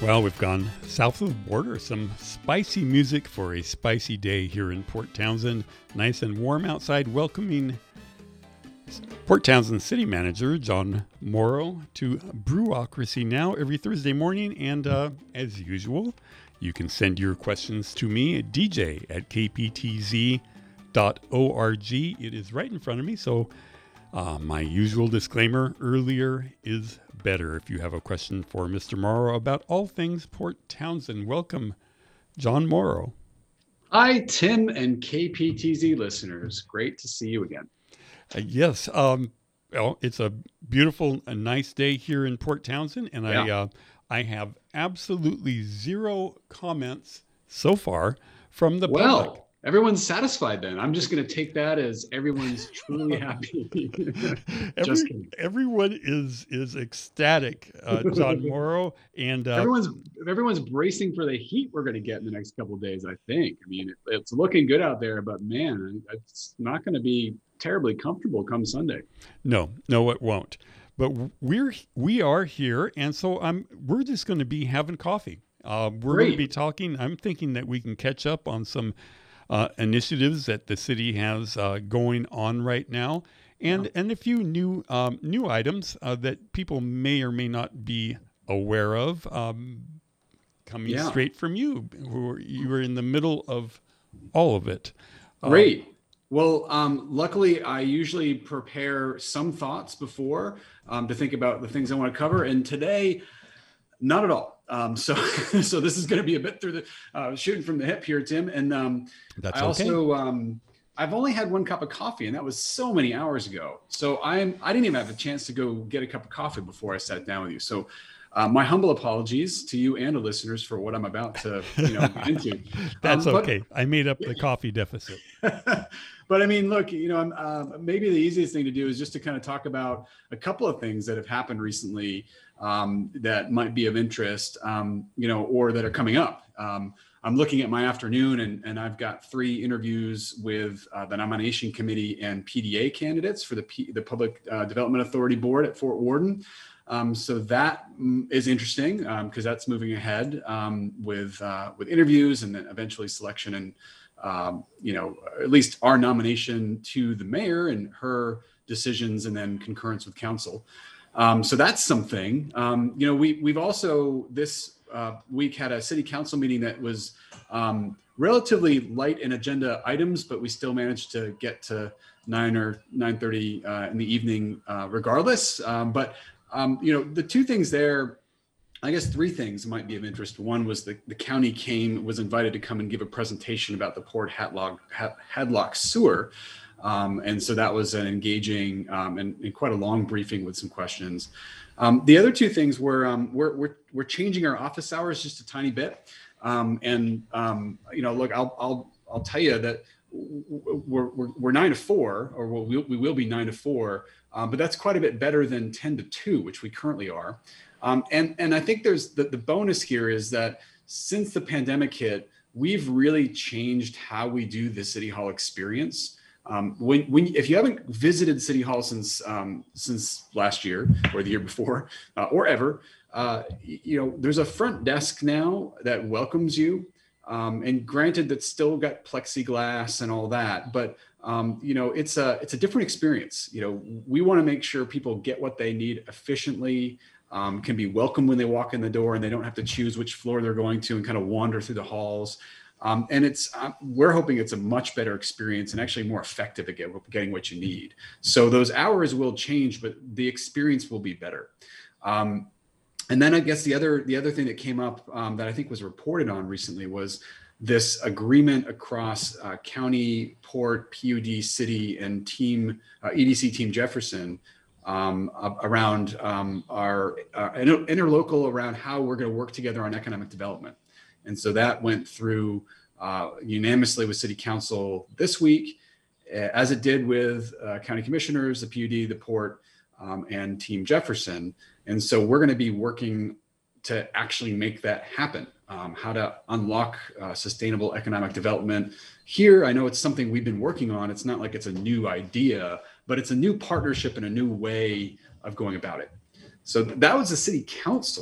Well, we've gone south of the border. Some spicy music for a spicy day here in Port Townsend. Nice and warm outside, welcoming Port Townsend City Manager John Morrow to Brewocracy Now every Thursday morning. And as usual, you can send your questions to me at dj@kptz.org. It is right in front of me, so my usual disclaimer earlier is better. If you have a question for Mr. Morrow about all things Port Townsend, welcome, John Morrow. Hi, Tim and KPTZ listeners. Great to see you again. Yes. Well, it's a beautiful, a nice day here in Port Townsend, and I have absolutely zero comments so far from the public. Everyone's satisfied then. I'm just going to take that as everyone's truly happy. Everyone is ecstatic, John Morrow, and everyone's bracing for the heat we're going to get in the next couple of days. I think. I mean, it's looking good out there, but man, it's not going to be terribly comfortable come Sunday. No, it won't. But we are here, and so we're just going to be having coffee. We're going to be talking. I'm thinking that we can catch up on some initiatives that the city has going on right now, and a few new items that people may or may not be aware of, coming straight from you, who you were in the middle of all of it. Great. Well, luckily, I usually prepare some thoughts before to think about the things I want to cover, and today, not at all. So this is going to be a bit through the shooting from the hip here, Tim. And that's I also I've only had one cup of coffee, and that was so many hours ago. So I didn't even have a chance to go get a cup of coffee before I sat down with you. So my humble apologies to you and the listeners for what I'm about to get into. That's okay. I made up the coffee deficit. But I mean, look, maybe the easiest thing to do is just to kind of talk about a couple of things that have happened recently that might be of interest, or that are coming up. I'm looking at my afternoon, and I've got 3 interviews with the nomination committee and PDA candidates for the Public Development Authority Board at Fort Worden. So that is interesting because that's moving ahead with interviews and then eventually selection and at least our nomination to the mayor and her decisions and then concurrence with council. So that's something. We've also this week had a city council meeting that was relatively light in agenda items, but we still managed to get to 9 or 9:30 in the evening regardless. But the 2 things there, I guess 3 things might be of interest. One was the county was invited to come and give a presentation about the Port Hadlock sewer. And so that was an engaging and quite a long briefing with some questions. The other 2 things were we're changing our office hours just a tiny bit. Look, I'll tell you that we're 9 to 4, or we will be 9 to 4, but that's quite a bit better than 10 to 2, which we currently are. And I think there's the bonus here is that since the pandemic hit, we've really changed how we do the City Hall experience. If you haven't visited City Hall since last year or the year before or ever, there's a front desk now that welcomes you. And granted, that's still got plexiglass and all that, but it's a different experience. We want to make sure people get what they need efficiently. Can be welcome when they walk in the door, and they don't have to choose which floor they're going to and kind of wander through the halls. And we're hoping it's a much better experience and actually more effective at getting what you need. So those hours will change, but the experience will be better. And then I guess the other thing that came up that I think was reported on recently was this agreement across county, port, PUD, city, and EDC Team Jefferson around our interlocal around how we're going to work together on economic development. And so that went through unanimously with City Council this week, as it did with county commissioners, the PUD, the port, and Team Jefferson. And so we're going to be working to actually make that happen, how to unlock sustainable economic development. Here, I know it's something we've been working on. It's not like it's a new idea, but it's a new partnership and a new way of going about it. So that was the City Council.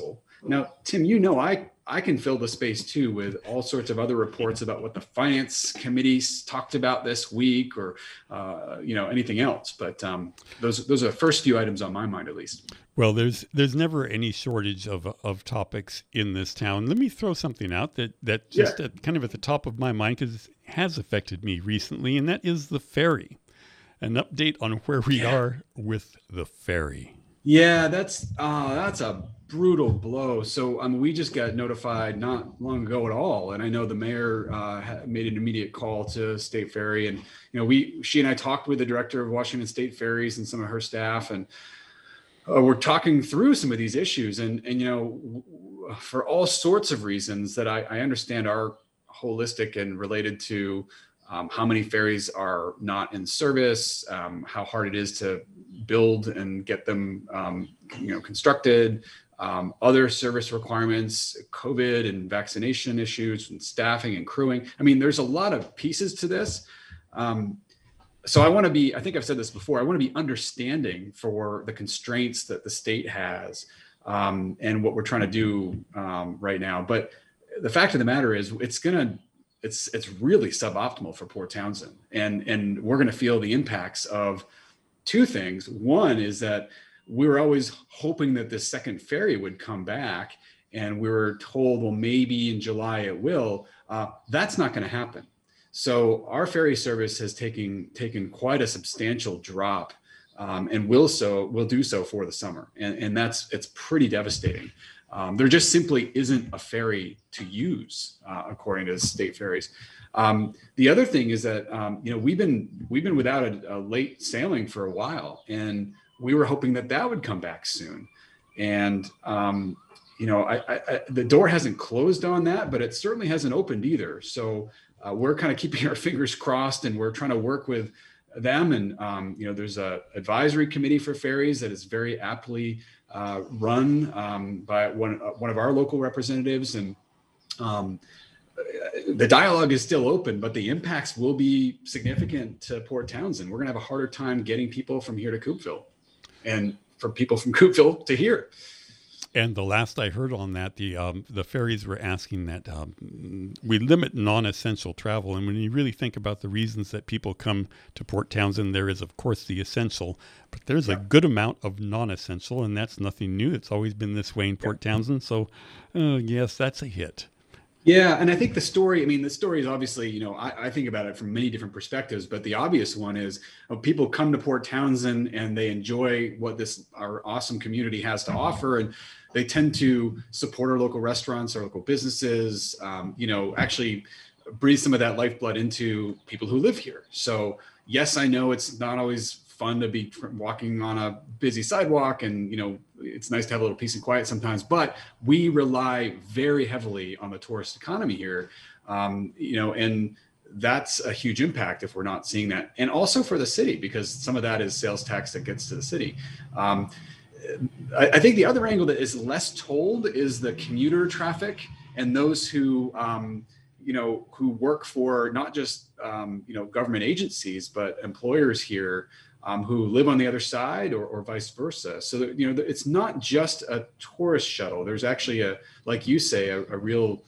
Now, Tim, I can fill the space too with all sorts of other reports about what the finance committees talked about this week, or anything else. But those are the first few items on my mind, at least. Well, there's never any shortage of topics in this town. Let me throw something out that just kind of at the top of my mind, because it has affected me recently, and that is the ferry. An update on where we are with the ferry. Yeah, that's a brutal blow. So we just got notified not long ago at all, and I know the mayor made an immediate call to State Ferry, and she and I talked with the director of Washington State Ferries and some of her staff, and we're talking through some of these issues, and for all sorts of reasons that I understand are holistic and related to how many ferries are not in service, how hard it is to build and get them, constructed, other service requirements, COVID and vaccination issues, and staffing and crewing. I mean, there's a lot of pieces to this. So I think I've said this before, I want to be understanding for the constraints that the state has, and what we're trying to do right now. But the fact of the matter is it's really suboptimal for Port Townsend, and we're going to feel the impacts of two things. One is that we were always hoping that this second ferry would come back, and we were told, well, maybe in July it will. That's not going to happen. So our ferry service has taken quite a substantial drop, and will do so for the summer, and it's pretty devastating. There just simply isn't a ferry to use, according to state ferries. The other thing is that we've been without a late sailing for a while, and we were hoping that would come back soon. And the door hasn't closed on that, but it certainly hasn't opened either. So we're kind of keeping our fingers crossed, and we're trying to work with them. And there's a advisory committee for ferries that is very aptly run by one of our local representatives, and the dialogue is still open, but the impacts will be significant to Port Townsend. We're going to have a harder time getting people from here to Coupeville, and from people from Coupeville to here. And the last I heard on that, the ferries were asking that we limit non-essential travel. And when you really think about the reasons that people come to Port Townsend, there is, of course, the essential, but there's a good amount of non-essential, and that's nothing new. It's always been this way in Port Townsend. So, yes, that's a hit. Yeah, and I think the story is obviously, I think about it from many different perspectives, but the obvious one is people come to Port Townsend and they enjoy what our awesome community has to offer, and they tend to support our local restaurants, our local businesses, actually breathe some of that lifeblood into people who live here. So yes, I know it's not always fun to be walking on a busy sidewalk, and it's nice to have a little peace and quiet sometimes, but we rely very heavily on the tourist economy here, and that's a huge impact if we're not seeing that. And also for the city, because some of that is sales tax that gets to the city. I think the other angle that is less told is the commuter traffic, and those who who work for not just government agencies, but employers here, who live on the other side, or vice versa. So that, it's not just a tourist shuttle. There's actually like you say, a real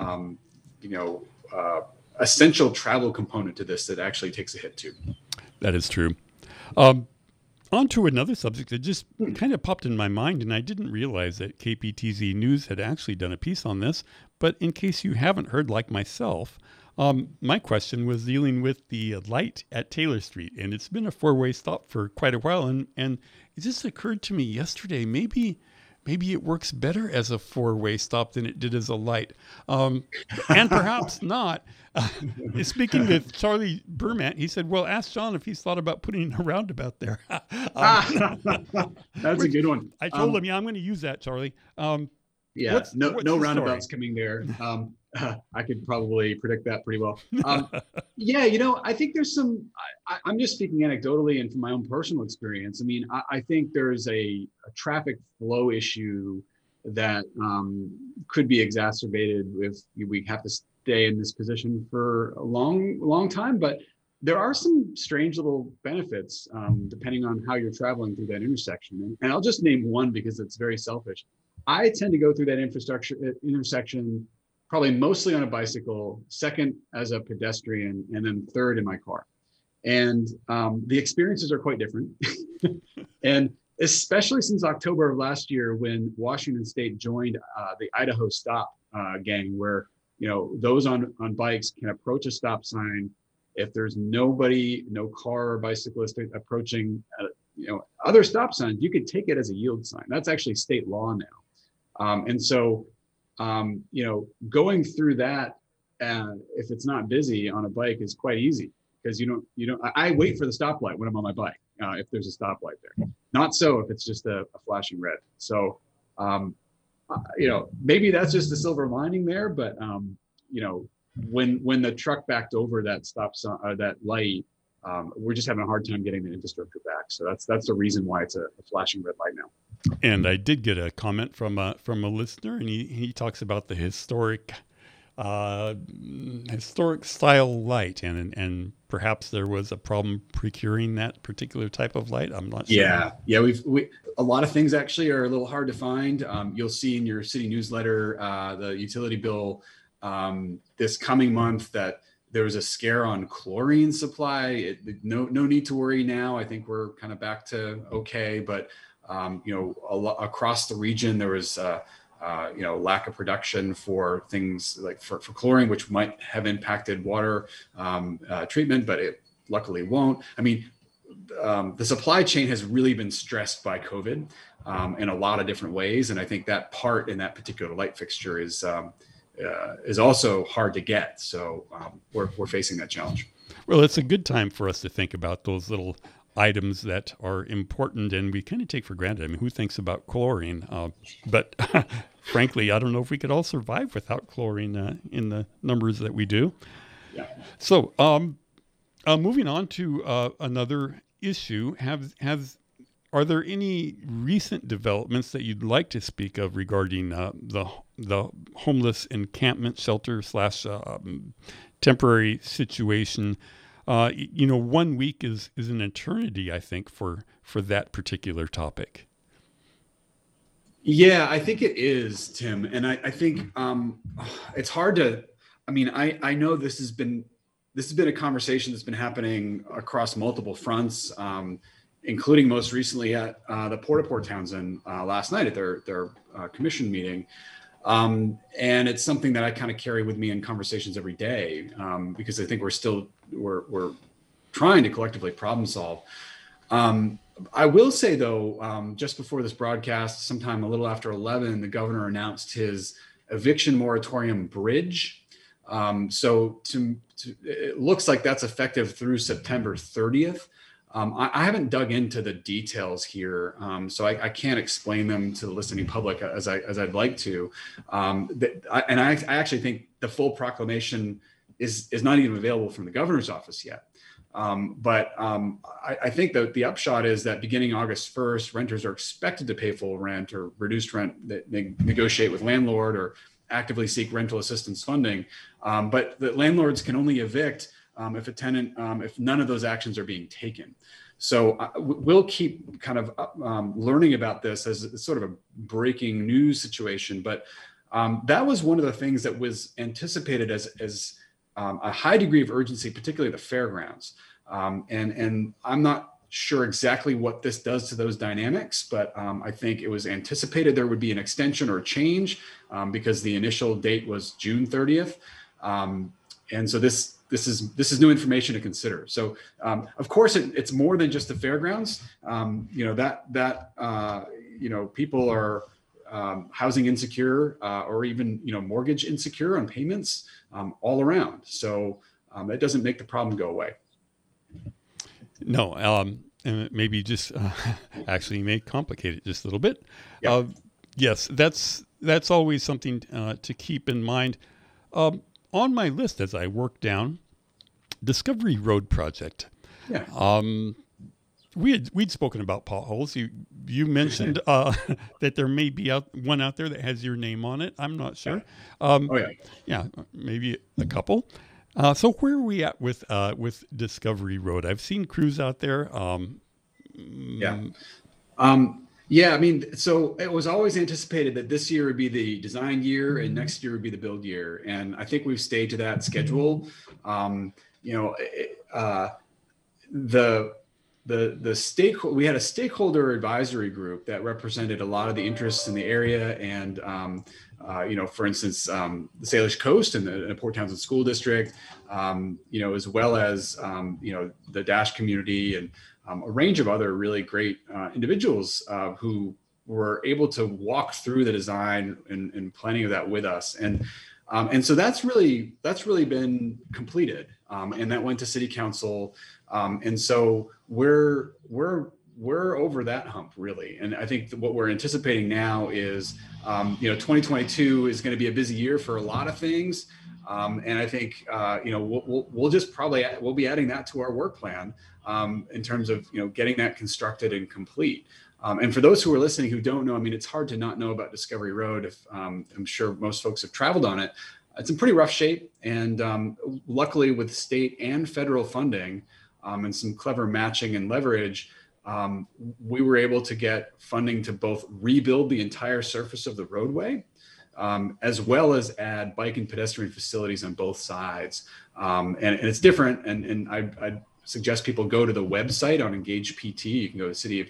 essential travel component to this that actually takes a hit too. That is true. On to another subject that just kind of popped in my mind, and I didn't realize that KPTZ News had actually done a piece on this. But in case you haven't heard, like myself, my question was dealing with the light at Taylor Street, and it's been a four-way stop for quite a while. And it just occurred to me yesterday, maybe it works better as a four-way stop than it did as a light. And perhaps not. Speaking with Charlie Burmant, he said, well, ask John if he's thought about putting a roundabout there. That's a good one. I told him, I'm going to use that, Charlie. No roundabouts coming there. I could probably predict that pretty well. I think there's I'm just speaking anecdotally and from my own personal experience. I mean, I think there's a traffic flow issue that could be exacerbated if we have to stay in this position for a long time. But there are some strange little benefits depending on how you're traveling through that intersection. And I'll just name one because it's very selfish. I tend to go through that intersection probably mostly on a bicycle, second as a pedestrian, and then third in my car. And the experiences are quite different. And especially since October of last year, when Washington State joined the Idaho Stop gang, where those on bikes can approach a stop sign. If there's nobody, no car or bicyclist approaching, other stop signs, you could take it as a yield sign. That's actually state law now. And so, going through that, if it's not busy on a bike, is quite easy, because I wait for the stoplight when I'm on my bike, if there's a stoplight there. Not so if it's just a flashing red. So, maybe that's just the silver lining there, but when the truck backed over that stop sign, that light, we're just having a hard time getting the infrastructure back. So that's the reason why it's a flashing red light now. And I did get a comment from a listener, and he talks about the historic style light, and perhaps there was a problem procuring that particular type of light. I'm not sure. Yeah. We a lot of things actually are a little hard to find. You'll see in your city newsletter, the utility bill this coming month, that there was a scare on chlorine supply. No need to worry now. I think we're kind of back to okay, but across the region there was lack of production for things like for chlorine, which might have impacted water treatment, but it luckily won't. I mean, the supply chain has really been stressed by COVID in a lot of different ways, and I think that part in that particular light fixture is also hard to get. So we're facing that challenge. Well, it's a good time for us to think about those little items that are important and we kind of take for granted. I mean, who thinks about chlorine? But frankly, I don't know if we could all survive without chlorine in the numbers that we do. Yeah. So moving on to another issue, are there any recent developments that you'd like to speak of regarding the homeless encampment shelter / temporary situation? 1 week is an eternity, I think, for that particular topic. Yeah, I think it is, Tim. And I think it's hard to, I know this has been a conversation that's been happening across multiple fronts, including most recently at the Port of Port Townsend last night at their commission meeting. And it's something that I kind of carry with me in conversations every day, because I think we're trying to collectively problem solve. I will say though, just before this broadcast, sometime a little after 11, the governor announced his eviction moratorium bridge. So it looks like that's effective through September 30th. I haven't dug into the details here, so I can't explain them to the listening public as I'd like to. I actually think the full proclamation is not even available from the governor's office yet. But I think that the upshot is that beginning August 1st, renters are expected to pay full rent or reduced rent that they negotiate with landlord or actively seek rental assistance funding. But the landlords can only evict if none of those actions are being taken. So we'll keep kind of learning about this as sort of a breaking news situation. But that was one of the things that was anticipated as a high degree of urgency, particularly the fairgrounds. And I'm not sure exactly what this does to those dynamics, but I think it was anticipated there would be an extension or a change because the initial date was June 30th. And so this is new information to consider. So of course it's more than just the fairgrounds. People are housing insecure or even mortgage insecure on payments all around. So that doesn't make the problem go away. No, and maybe just actually may complicate it just a little bit. Yeah. Yes, that's always something to keep in mind. On my list as I work down, Discovery Road project. Yeah. We'd spoken about potholes. You mentioned that there may be one out there that has your name on it. I'm not sure. Yeah, maybe a couple. So where are we at with Discovery Road? I've seen crews out there. Yeah, I mean, so it was always anticipated that this year would be the design year and next year would be the build year, and I think we've stayed to that schedule. Um, you know, the we had a stakeholder advisory group that represented a lot of the interests in the area, and for instance, the Salish Coast and the Port Townsend School District, as well as the Dash community and a range of other really great individuals who were able to walk through the design and planning of that with us, and so that's really been completed, and that went to City Council, and so we're over that hump really, and I think what we're anticipating now is 2022 is going to be a busy year for a lot of things, and I think we'll be adding that to our work plan in terms of getting that constructed and complete. And for those who are listening who don't know, I mean, it's hard to not know about Discovery Road. If I'm sure most folks have traveled on it, it's in pretty rough shape. And luckily, with state and federal funding and some clever matching and leverage, we were able to get funding to both rebuild the entire surface of the roadway, as well as add bike and pedestrian facilities on both sides. And it's different. And I suggest people go to the website on Engage PT. You can go to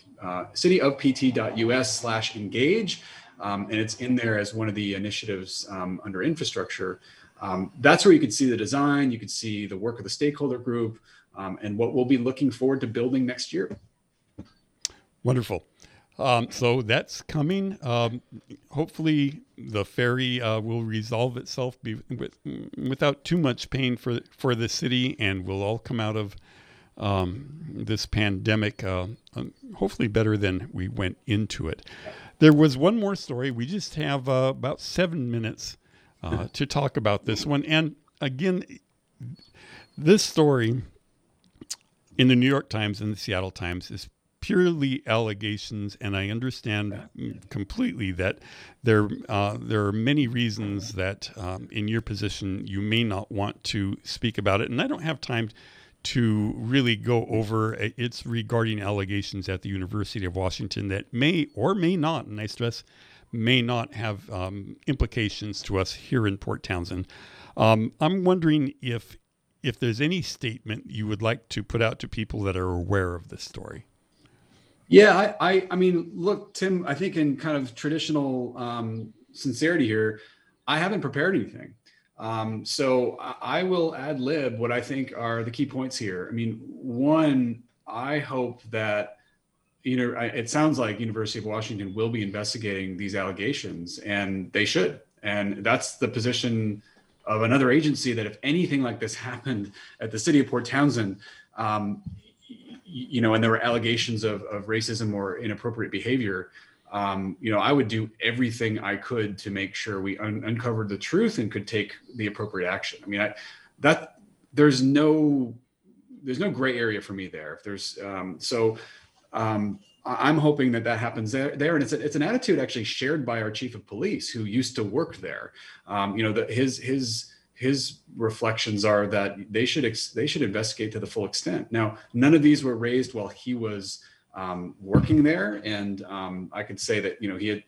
cityofpt.us/engage. And it's in there as one of the initiatives under infrastructure. That's where you can see the design, you can see the work of the stakeholder group, and what we'll be looking forward to building next year. Wonderful. So that's coming. Hopefully the ferry will resolve itself without too much pain for the city, and we'll all come out of this pandemic hopefully better than we went into it. There was one more story. We just have about 7 minutes to talk about this one. And again, this story in the New York Times and the Seattle Times is purely allegations, and I understand completely that there are many reasons that in your position you may not want to speak about it, and I don't have time to really go over. It's regarding allegations at the University of Washington that may or may not, and I stress may not, have implications to us here in Port Townsend. I'm wondering if there's any statement you would like to put out to people that are aware of this story. Yeah, I mean, look, Tim, I think in kind of traditional sincerity here, I haven't prepared anything. So I will ad lib what I think are the key points here. I mean, one, I hope that, it sounds like University of Washington will be investigating these allegations, and they should. And that's the position of another agency, that if anything like this happened at the city of Port Townsend, and there were allegations of racism or inappropriate behavior, I would do everything I could to make sure we uncovered the truth and could take the appropriate action. I mean, there's no gray area for me there. If there's I'm hoping that happens there, and it's an attitude actually shared by our chief of police, who used to work there. His reflections are that they should investigate to the full extent. Now, none of these were raised while he was working there, and I could say that it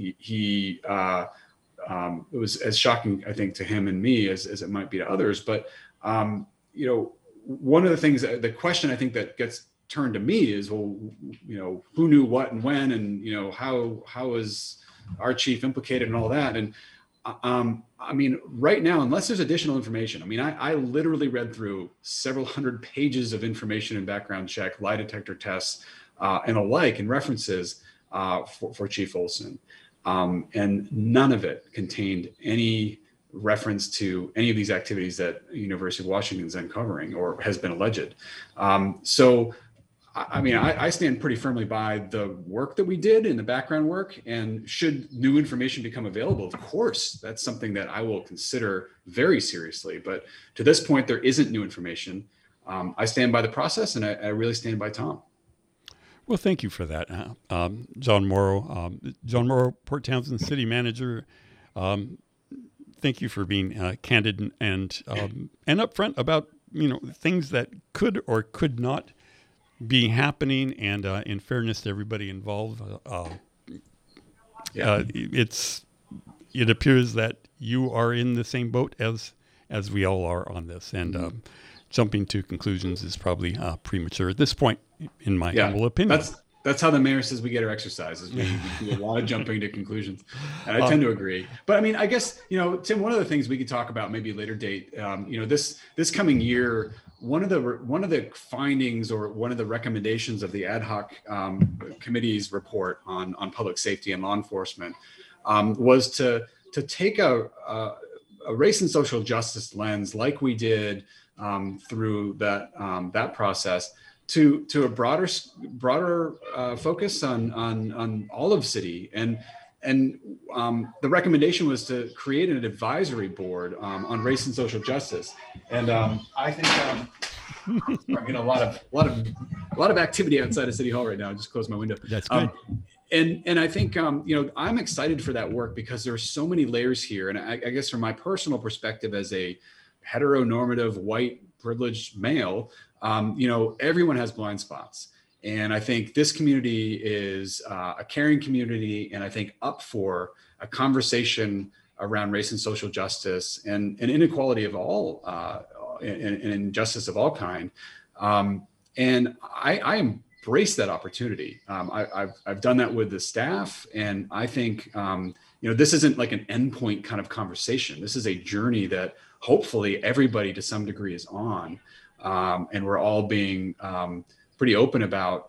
was as shocking, I think, to him and me as it might be to others. But one of the things, the question I think that gets turned to me is, well, who knew what and when, and how was our chief implicated and all that. And I mean, right now, unless there's additional information, I mean, I literally read through several hundred pages of information and background check, lie detector tests, and alike, and references for Chief Olson. And none of it contained any reference to any of these activities that University of Washington is uncovering or has been alleged. So, I mean, I stand pretty firmly by the work that we did in the background work, and should new information become available, of course, that's something that I will consider very seriously. But to this point, there isn't new information. I stand by the process, and I really stand by Tom. Well, thank you for that, John Morrow. John Morrow, Port Townsend City Manager. Thank you for being candid and upfront about things that could or could not be happening, and in fairness to everybody involved, it appears that you are in the same boat as we all are on this, and jumping to conclusions is probably premature at this point, in my humble opinion. That's how the mayor says we get our exercises. We do a lot of jumping to conclusions, and I tend to agree. But I mean, I guess, Tim, one of the things we could talk about maybe a later date, this coming year, one of the findings or one of the recommendations of the ad hoc committee's report on public safety and law enforcement was to take a race and social justice lens, like we did through that process, to a broader focus on all of city, and the recommendation was to create an advisory board on race and social justice. And I think I'm getting a lot of activity outside of City Hall right now. I just closed my window. That's good. And I think I'm excited for that work, because there are so many layers here. And I guess from my personal perspective as a heteronormative white privileged male, everyone has blind spots. And I think this community is a caring community, and I think up for a conversation around race and social justice and inequality of all and injustice of all kind. And I embrace that opportunity. I've done that with the staff, and I think this isn't like an endpoint kind of conversation. This is a journey that hopefully everybody to some degree is on, and we're all being pretty open about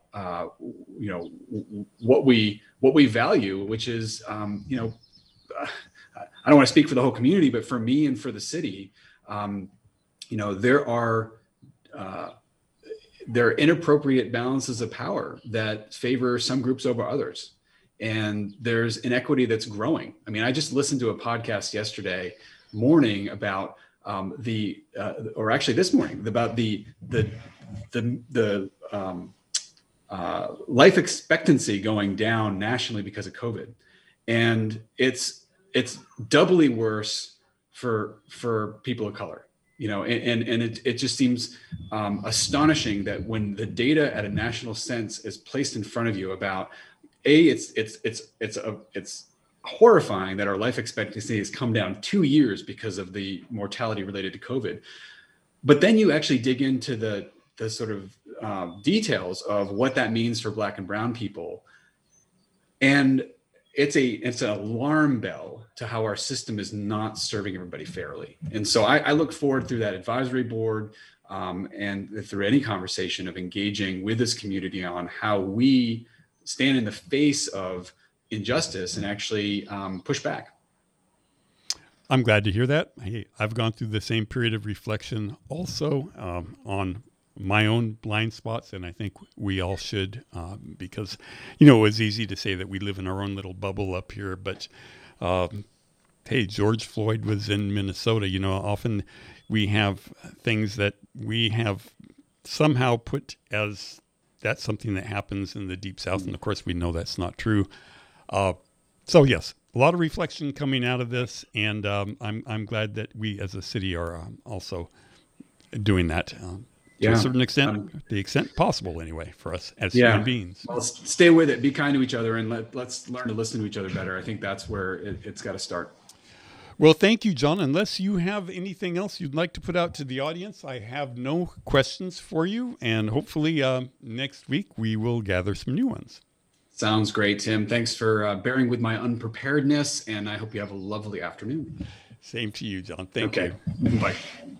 what we value, which is I don't want to speak for the whole community, but for me and for the city, there are inappropriate balances of power that favor some groups over others, and there's inequity that's growing. I mean, I just listened to a podcast yesterday morning about or actually this morning, about the life expectancy going down nationally because of COVID, and it's doubly worse for people of color. And it just seems astonishing that when the data at a national sense is placed in front of you about it's horrifying that our life expectancy has come down 2 years because of the mortality related to COVID. But then you actually dig into the sort of details of what that means for Black and brown people, and it's an alarm bell to how our system is not serving everybody fairly. And so I look forward through that advisory board and through any conversation of engaging with this community on how we stand in the face of injustice and actually push back. I'm glad to hear that. Hey, I've gone through the same period of reflection also on my own blind spots, and I think we all should, because, it was easy to say that we live in our own little bubble up here, but hey, George Floyd was in Minnesota. Often we have things that we have somehow put as that's something that happens in the Deep South, and of course we know that's not true. So yes, a lot of reflection coming out of this, and I'm glad that we as a city are also doing that to a certain extent, the extent possible anyway, for us as human beings. Well, stay with it, be kind to each other, and let's learn to listen to each other better. I think that's where it's got to start. Well, thank you, John. Unless you have anything else you'd like to put out to the audience, I have no questions for you, and hopefully next week we will gather some new ones. Sounds great, Tim. Thanks for bearing with my unpreparedness, and I hope you have a lovely afternoon. Same to you, John. Thank you. Bye.